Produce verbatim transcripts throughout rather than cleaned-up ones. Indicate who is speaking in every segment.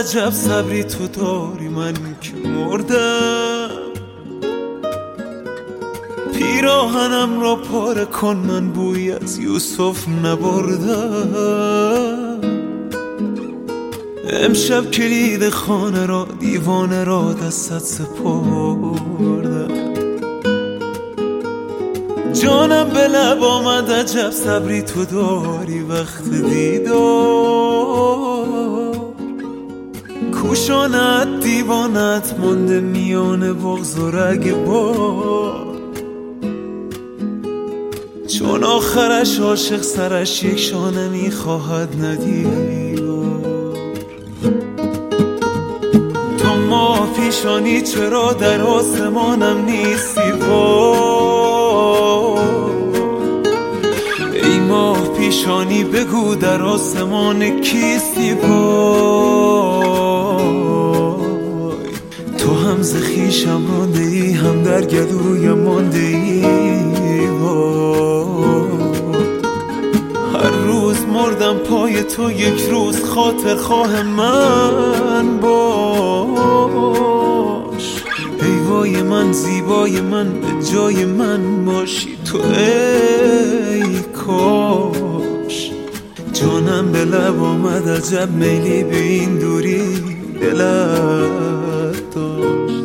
Speaker 1: عجب صبری تو داری، من که مردم. پیراهنم را پاره کن، من بوی از یوسف نبردم. امشب کلید خانه را دیوانه را دستت سپردم. جانم به لب آمد عجب صبری تو داری وقت دیدار. کوشانت دیوانت مانده میان بغض و رگبار. چون آخرش عاشق سرش یک شانه میخواهد ندیدار. تو ماه پیشانی چرا در آسمانم نیستی وای. ای ماه پیشانی بگو در آسمان کیستی وای. تو هم ز خویشم مانده ای، هم در گلویم مانده ای وای. هر روز مردم پای تو، یک روز خاطر خواه من باش. ای وای من زیبای من، به جای من باشی تو ای کاش. جانم به لب آمد عجب میلی به این دوری دلت داشت.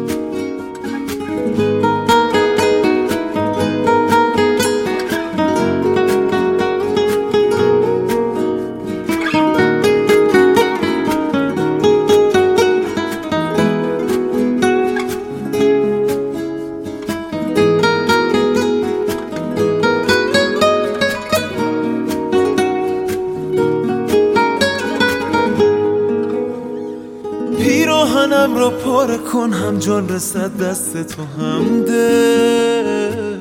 Speaker 1: پیراهنم را پاره کن، هم جان رسد دست تو هم ده.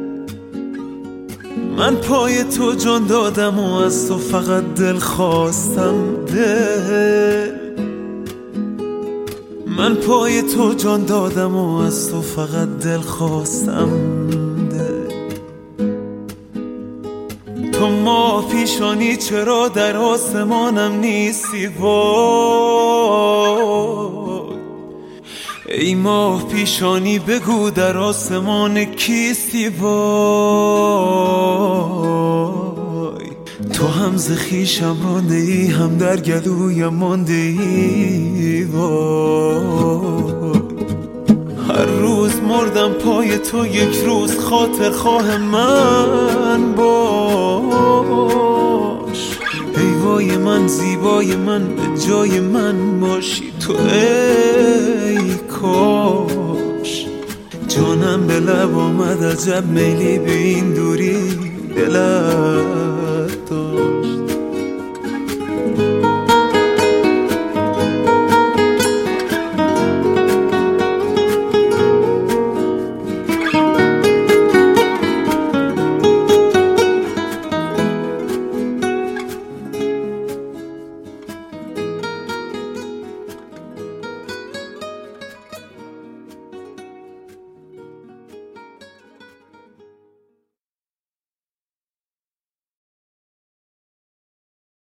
Speaker 1: من پای تو جان دادم و از تو فقط دل خواستم ده. من پای تو جان دادم و از تو فقط دل خواستم ده. تو ماه پیشانی چرا در آسمانم نیستی وای. ای ماه پیشانی بگو در آسمان کیستی وای. تو هم ز خویشم مانده ای، هم در گلویم مانده ای وای. هر روز مردم پای تو، یک روز خاطر خواه من باش. ای وای من زیبای من، به جای من باشی تو ای کاش. جانم به لب آمد عجب میلی به این دوری دلت